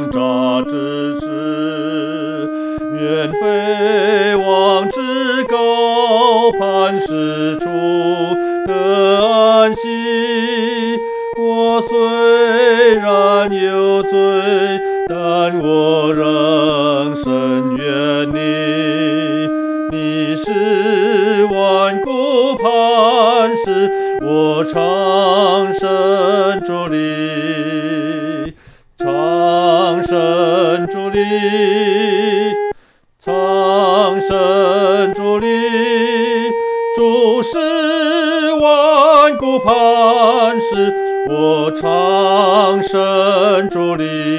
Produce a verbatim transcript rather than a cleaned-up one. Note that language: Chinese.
挣扎之时，愿飞往至高磐石处得安息。我虽然有罪，但我仍深愿你。你是万古磐石，我常身伫立，常身伫立，常身伫立。主是万古磐石，我常身伫立。